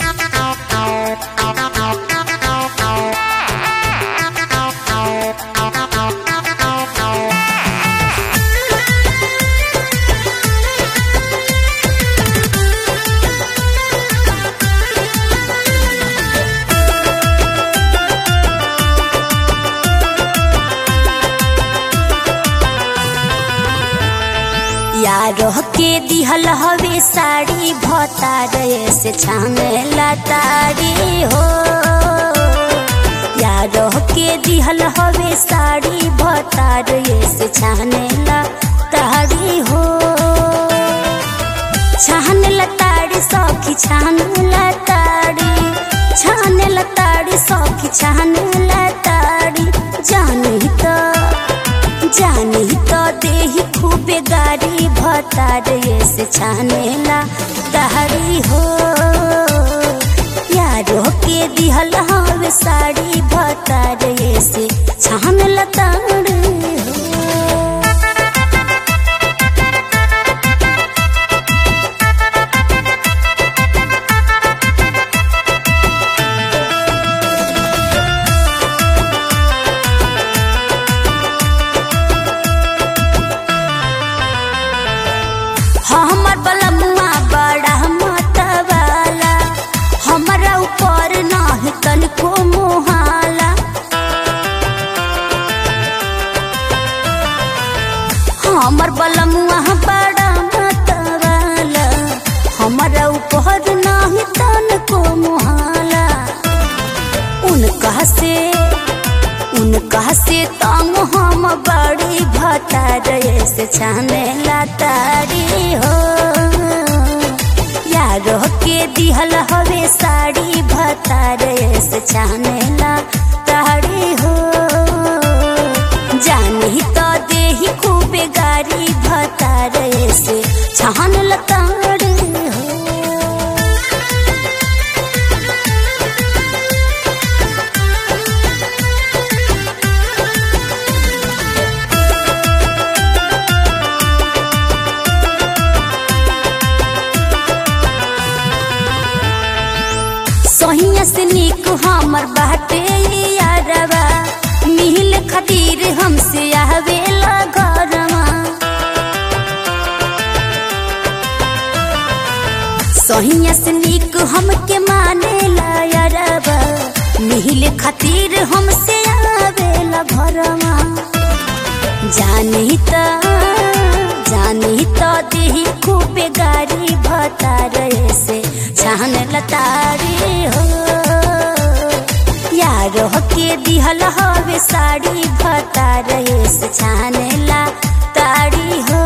यारो के दिहल हवे साड़ी भतारे से छानेला तारी हो। यारो के दिहल हवे साड़ी भतारे से छानेला तारी हो। छानेला तारी सखी छानेला तारी, छानेला तारी सखी छानेला तारी। जानी तो देही खूबे गारी भतारे से छानेला तारी हो। यारो के दिहल हवे साड़ी भतारे से छानेला तारी हो। हमर बलमुआ बड़ा मतवाला, हमरा ऊपर नाही तनको मोहाला। हमर बलमुआ बड़ा मतवाला, हमरा ऊपर नाही तनको मोहाला। उनका से तंग हम बड़ी भतारे से छानेला तारी हो। यारो के दिहल हवे साड़ी भतारे से छानेला तारी हो। जानी तो देही खूबे गारी भतारे से छानेला तारी हो। सहिया से नीक हमर बाटे यारवा, मिल खातिर हमसे आवेला घरवा। सहिया से नीक हमके मानेला यारवा, मिल खातिर हमसे आवेला घरवा। जानी तो देही खूबे गारी भतारे से छानेला तारी हो। यारो के दिहल हवे साड़ी भतारे से छानेला तारी हो।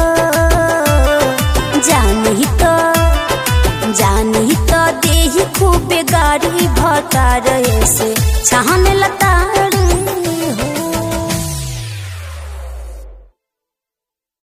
जानी तो देही खूबे गारी भतारे से छानेला तारी।